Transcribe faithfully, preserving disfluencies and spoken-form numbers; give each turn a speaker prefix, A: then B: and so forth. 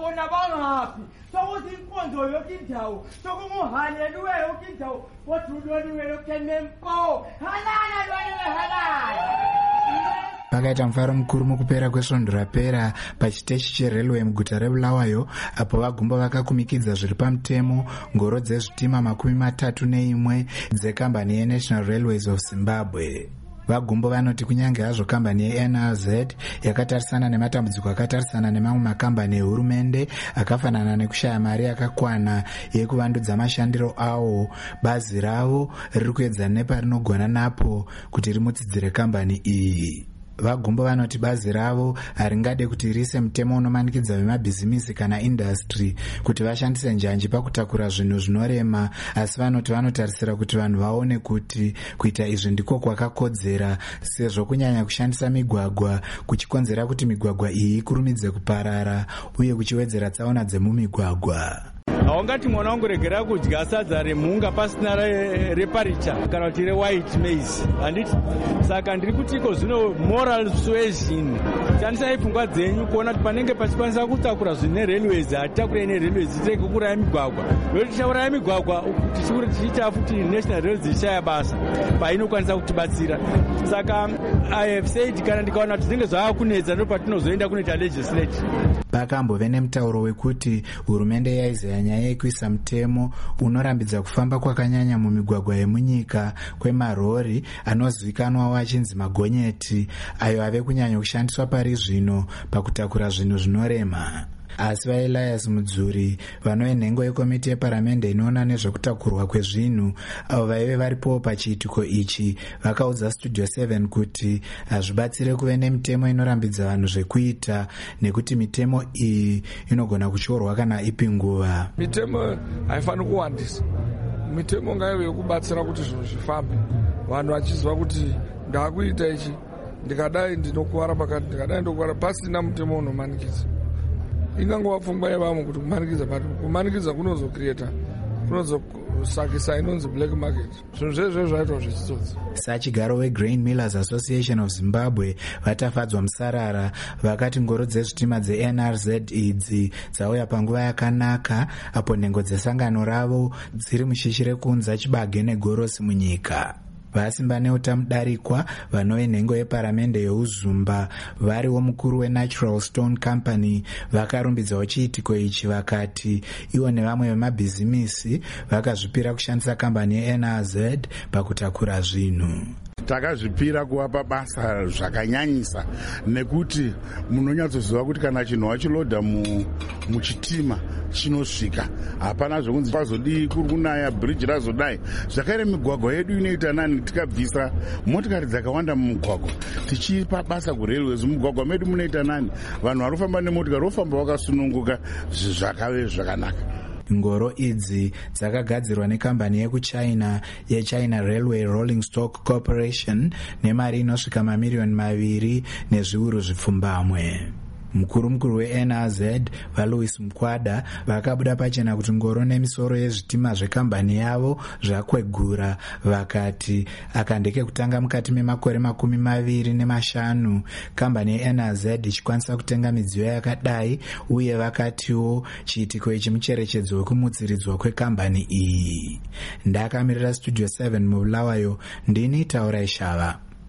A: bona bangapi sokuthi inkonzo yokindawo sokumuhaleluwe yokindawo wothulweni lokenempo halala lwane halala.
B: Pakaita mufaro mukuru mukupera kwesvondo rapera pachiteshi cherelwe muguta reBulawayo, apo vagumbo vakakumikidza zviri pamutemo ngoro dzezvitima makumi matatu neimwe dzekambani yeNational Railways of Zimbabwe. Vagumbo vanoti kunyange hazvo kambani yeN R Z yakatarisana nematambudziko akatarisana nemamwe makambani ehurumende akafanana nekushaya mari yakakwana yekuvandudza mashandiro awo, bazi ravo riri kuedza neparinogona napo kuti rimutsidzire kambani iyi. Vagumbo vanoti bazi ravo haringade kuti rise mutemo unomanikidza vemabhizimisi kana industry kuti vashandise njanji pakutakura zvinhu zvinorema, asi vanoti vanotarisira kuti vanhu vaone kuti kuita izvi ndiko kwakakodzera, sezvo kunyanya kushandisa migwagwa kuchikonzera kuti migwagwa iyi ikurumidze kuparara uye kuchiwedzera tsaona dzemumigwagwa.
C: Haungati mwana wangu regera kudya sadza remhunga pasina reparicha kana kuti rewhite maize. Handiti saka ndiri kutiko zvino moral suasion. Shandisai pfungwa dzenyu kuona kuti panenge pachikwanisa kutakura zvine railways hatitakure ine railways titenge kuuraya migwagwa. Nekuti tichauraya migwagwa tichiita futi national railways ichishaya basa painokwanisa kutibatsira. Saka I have said kana ndikaona kuti zvinenge zvava kunetsa ndipo patinozoenda kunoita legislature.
B: Pakambove nemutauro wekuti hurumende yaizaya nyaya yekuisa mutemo unorambidza kufamba kwakanyanya mumigwagwa yemunyika kwemarori anozivikanwawo achinzi magonyeti, ayo ave kunyanya kushandiswa pari zvino pakutakura zvinhu zvinorema. Asi vaElias Mudzuri vanove nhengo yekomiti yeparamende inoona nezvekutakurwa kwezvinhu avo vaive varipo pachiitiko ichi vakaudza Studio seven kuti hazvibatsire kuve nemitemo inorambidza vanhu zvekuita nekuti mitemo iyi inogona kutyorwa kana ipi nguva.
D: Mitemo haifaniri kuwandisa. Mitemo ngaive yekubatsira kuti zvinhu zvifambe, vanhu vachiziva kuti ndakuita ichi ndikadai ndinokuwara pakati ndikadai ndokuwara pasina mutemo unomanikidza. Ingangova pfungwa yevamwe kuti kumanikidza pati kumanikidza kunozocreata kunozosakisa inonzi black market. Zvinhu zvezvo zvaitwa zvechitsotsi.
B: Sachigaro weGrain Millers Association of Zimbabwe vatafadzwa musarara vakati ngoro dzezvitima dzeN R Z idzi dzauya panguva yakanaka apo nhengo dzesangano ravo dziri mushishire kunza chibage negorosi munyika. Vasimba neutamudarikwa vanove nhengo yeparamende yeuzumba variwo mukuru weNatural Stone Company vakarumbidzawo chiitiko ichi vakati ivo nevamwe vemabhizimisi vakazvipira kushandisa kambani yeN R Z pakutakura zvinhu.
E: Takazvipira kuvapa basa zvakanyanyisa nekuti munonyatsoziva kuti kana chinhu wachilodha muchitima chinosvika, hapana zvokunzi pazodii kuri kunaya bridge razodai. Zvakaire migwagwa yedu inoita nani tikabvisa motikari dzakawanda mumugwagwa tichipa basa kurailways. Mugwagwa medu munoita nani vanhu varofamba nemotikari rofamba vakasununguka zvakave zvakanaka.
B: Ngoro idzi dzakagadzirwa nekambani yekuchina yeChina Railway Rolling Stock Corporation nemari inosvika mamiliyoni maviri nezviuru zvipfumbamwe. Mukuru mukuru weN R Z vaLouis Mukwada vakabuda pachena kuti ngoro nemisoro yezvitima zvekambani yavo zvakwegura, vakati akandeke kutanga mukati memakore makumi maviri nemashanu kambani yeN R Z ichikwanisa kutenga midziyo yakadai, uye vakatiwo chiitiko ichi mucherechedzo wekumutsiridzwa kwekambani iyi. Ndakamirira Studio seven muBulawayo, ndini Taura Ishava.